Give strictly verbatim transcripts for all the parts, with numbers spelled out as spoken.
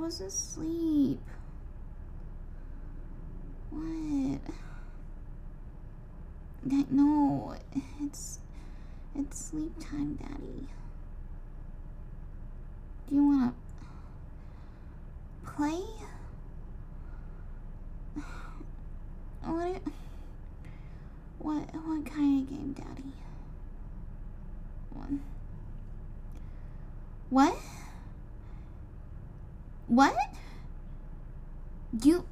was asleep. What? That, no, it's it's sleep time, Daddy. Do you wanna play? What? What? What kind of game, Daddy? One. What? What? You...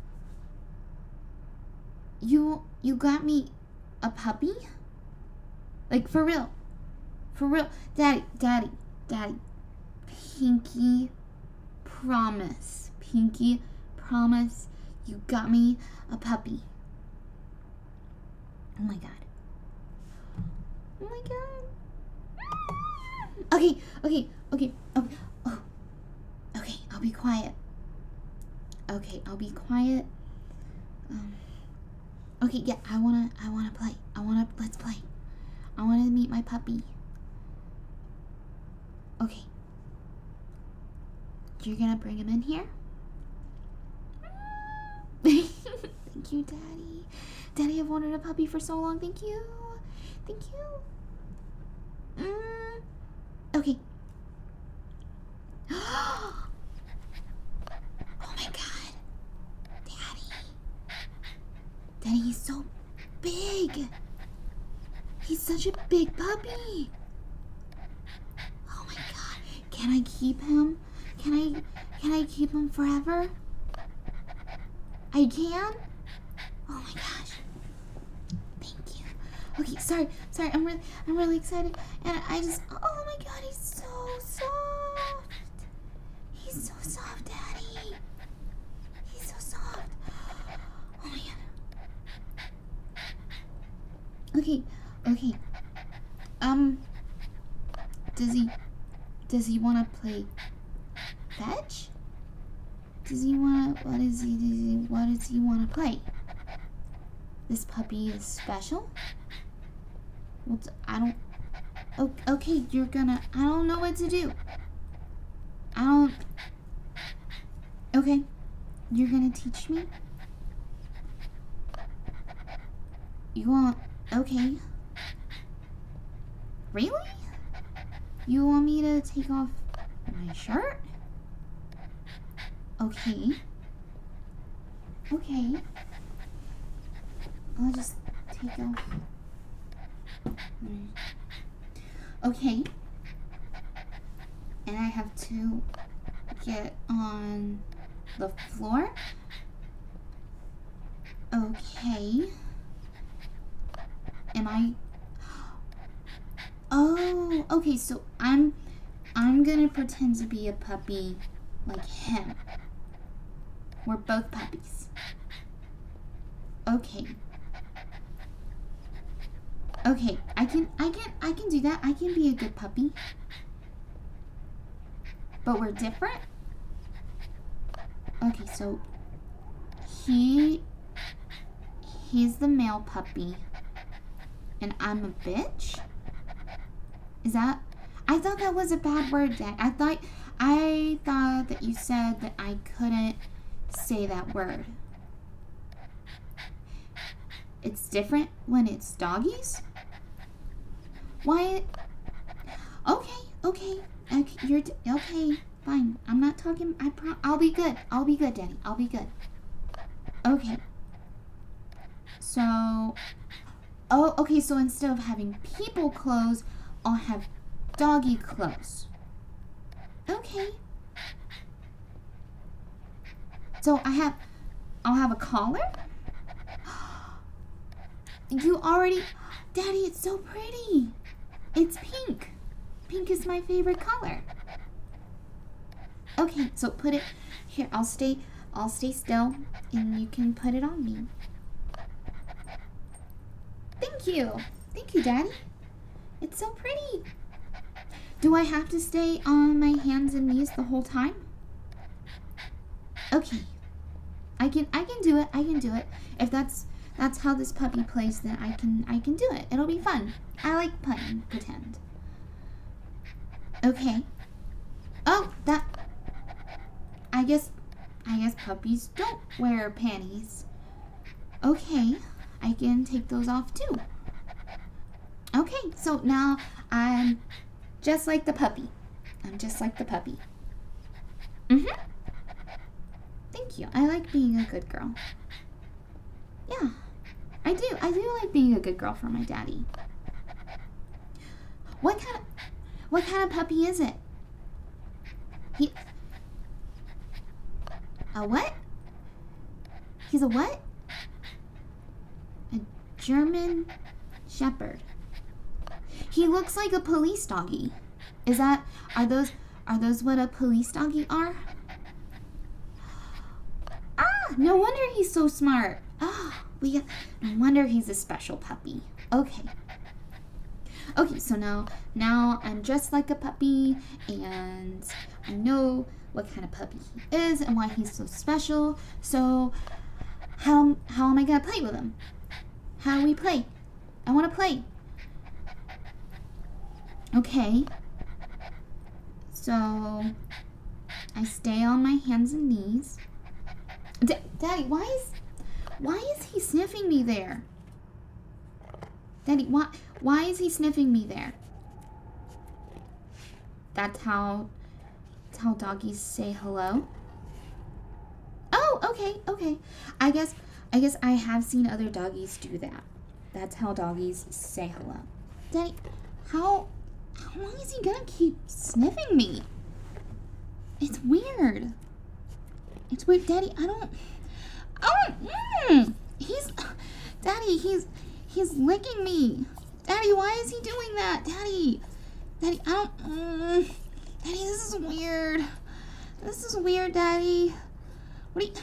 You... You got me a puppy? Like, for real. For real. Daddy, Daddy, Daddy. Pinky promise. Pinky promise you got me a puppy. Oh my god. Oh my god. Okay, okay, okay, okay. Oh. Okay, I'll be quiet. Okay, I'll be quiet. Um, okay, yeah, I wanna, I wanna play. I wanna, let's play. I wanna meet my puppy. Okay. You're gonna bring him in here? Thank you, Daddy. Daddy, I've wanted a puppy for so long. Thank you. Thank you. Mm. Okay. Oh my god. Daddy. Daddy, he's so big. He's such a big puppy. Oh my god. Can I keep him? Can I can I keep him forever? I can? Oh my gosh. Thank you. Okay, sorry, sorry, I'm really I'm really excited. And I just oh my god, he's so soft. He's so soft, Daddy. He's so soft. Oh my god. Okay, okay. Um does he does he wanna play fetch? Does he wanna what is he, does he what does he wanna play? This puppy is special? Well, I don't o- okay, you're gonna I don't know what to do. I don't Okay. You're gonna teach me? You want okay. Really? You want me to take off my shirt? Okay. Okay. I'll just take off. Okay. And I have to get on the floor. Okay. Am I... Oh, okay, so I'm... I'm gonna pretend to be a puppy like him. We're both puppies. Okay. Okay, I can I can I can do that. I can be a good puppy. But we're different? Okay, so he he's the male puppy and I'm a bitch? Is that I thought that was a bad word, Dad. I thought I thought that you said that I couldn't say that word. It's different when it's doggies? Why? Okay, okay, okay, you're, okay, fine. I'm not talking, I pro- I'll be good. I'll be good, Daddy. I'll be good. Okay. So, oh, okay, so instead of having people clothes, I'll have doggy clothes. Okay. So I have, I'll have a collar? You already, Daddy, it's so pretty. It's pink. Pink is my favorite color. Okay, so put it here. I'll stay, I'll stay still and you can put it on me. Thank you. Thank you, Daddy. It's so pretty. Do I have to stay on my hands and knees the whole time? Okay. I can I can do it. I can do it. If that's that's how this puppy plays, then I can I can do it. It'll be fun. I like playing pretend. Okay. Oh, that I guess I guess puppies don't wear panties. Okay, I can take those off too. Okay, so now I'm just like the puppy. I'm just like the puppy. Mm-hmm. Thank you. I like being a good girl. Yeah, I do. I do like being a good girl for my daddy. What kind of, what kind of puppy is it? He, a what? He's a what? A German Shepherd. He looks like a police doggy. Is that, are those, are those what a police doggy are? Ah, no wonder he's so smart. Ah, we, no wonder he's a special puppy. Okay. Okay, so now, now I'm just like a puppy, and I know what kind of puppy he is and why he's so special. So, how, how am I gonna play with him? How do we play? I wanna play. Okay. So, I stay on my hands and knees. D- Daddy, why is, why is he sniffing me there? Daddy, why, why is he sniffing me there? That's how, that's how doggies say hello. Oh, okay, okay. I guess, I guess I have seen other doggies do that. That's how doggies say hello. Daddy, how, how long is he gonna keep sniffing me? It's weird. It's weird, Daddy. I don't. Oh, mm, he's, Daddy. He's, he's licking me. Daddy, why is he doing that, Daddy? Daddy, I don't. Mm, Daddy, this is weird. This is weird, Daddy. What are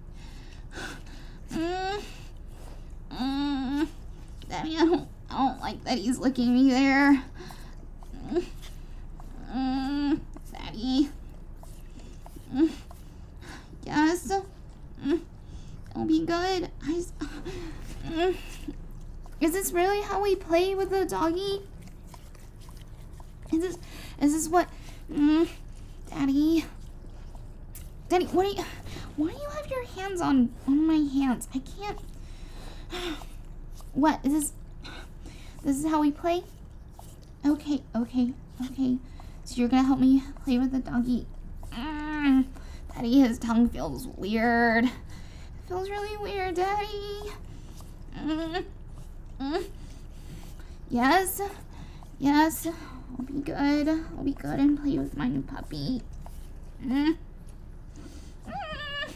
you? Mm, mm, Daddy, I don't. I don't like that he's licking me there. Mm, mm, Daddy. Mm. Yes. Mm. It'll be good. I just, mm. Is this really how we play with the doggy? Is this, is this what, mm, Daddy? Daddy, what are you, why do you have your hands on, on my hands? I can't. What, is this, this is how we play? Okay, okay, okay. So you're gonna help me play with the doggy. Mm. Daddy, his tongue feels weird. It feels really weird, Daddy. Mm. Mm. Yes, yes, I'll be good. I'll be good and play with my new puppy. Mm. Mm.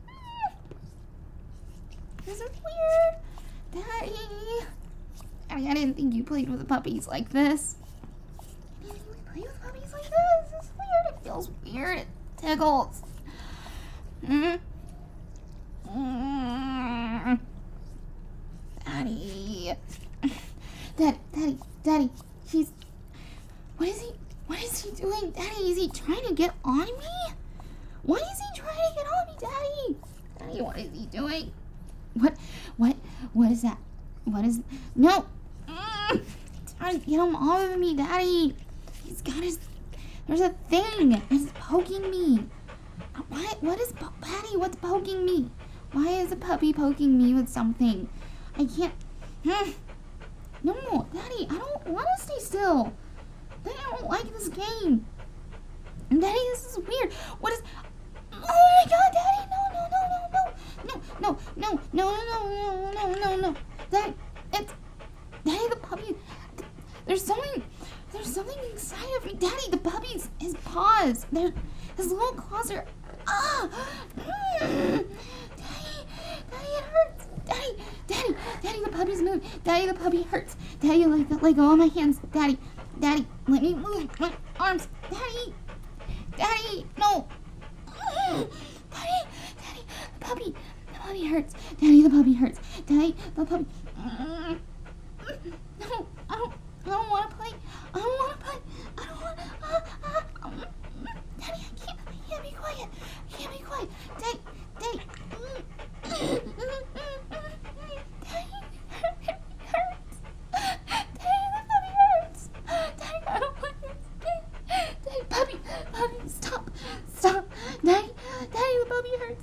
This is weird, Daddy. Daddy, I didn't think you played with puppies like this. I didn't think we played with puppies like this. It's weird. It feels weird. It tickles. Mm. Mm. Daddy. Dad, Daddy, Daddy, he's, what is he, what is he doing? Daddy, is he trying to get on me? What is he trying to get on me, Daddy? Daddy, what is he doing? What, what, what is that? What is, no. Mm. He's trying to get him off of me, Daddy. He's got his, there's a thing. It's poking me. What, what is, Daddy, what's poking me? Why is a puppy poking me with something? I can't, hmm. No, Daddy, I don't want to stay still. Daddy, I don't like this game. Daddy, this is weird. What is, oh my God, Daddy, no, no, no, no, no, no, no, no, no, no, no, no, no, no. Daddy, it's, Daddy, the puppy, there's something, there's something inside of me. Daddy, the puppy's, his paws, they're, his little claws are, ah, mm. Daddy, Daddy, it hurts. Daddy, Daddy, Daddy, the puppy's moving. Daddy, the puppy hurts. Daddy, let, let go of my hands. Daddy, Daddy, let me move my arms. Daddy, Daddy, no. Mm. Daddy, Daddy, the puppy, the puppy hurts. Daddy, the puppy hurts. Daddy, the puppy. Mm. No, I don't, I don't want to play. I don't want to play. I don't want to. Uh, uh, um, Daddy, I can't, I can't be quiet. I can't be quiet. Daddy, Daddy. Mm. Daddy, it hurts. Daddy, the puppy hurts. Daddy, I don't want this game. Daddy, puppy, puppy, stop, stop. Daddy, Daddy, the puppy hurts.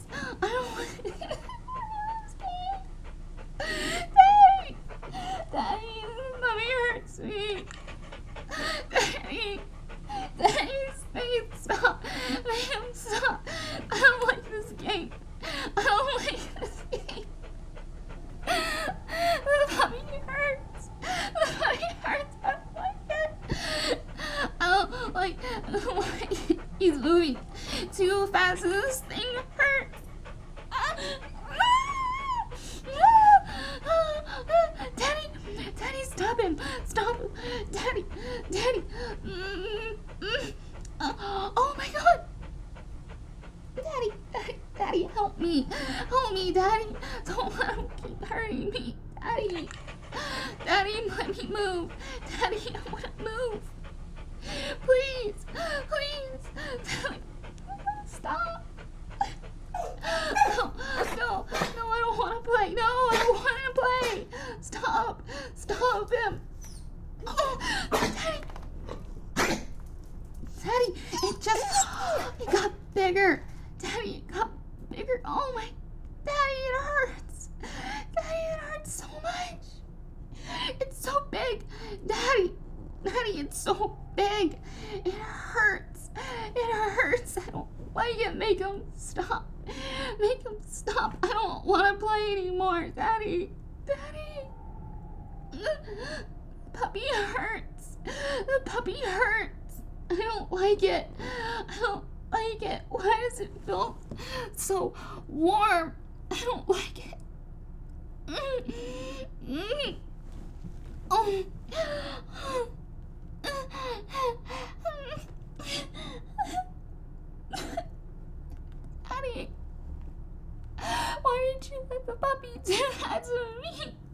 this thing hurt. Daddy, Daddy, stop him. Stop him. Daddy, Daddy. Oh my God. Daddy, Daddy, Daddy, help me. Help me, Daddy. Don't let him keep hurting me. Daddy. Daddy, let me move. Daddy, I want to move. Please, please. Daddy, stop. No, no, no, I don't want to play. No, I don't want to play. Stop. Stop him. Oh, Daddy. Daddy, it just, it got bigger. Daddy, it got bigger. Oh my, Daddy, it hurts. Daddy, it hurts so much. It's so big. Daddy, Daddy, it's so big. It hurts. It hurts. I don't like it. Make him stop. Make him stop. I don't want to play anymore. Daddy, Daddy. The puppy hurts. The puppy hurts. I don't like it. I don't like it. Why does it feel so warm? I don't like it. Mm. Oh. Daddy, why did you let the puppy do that to me?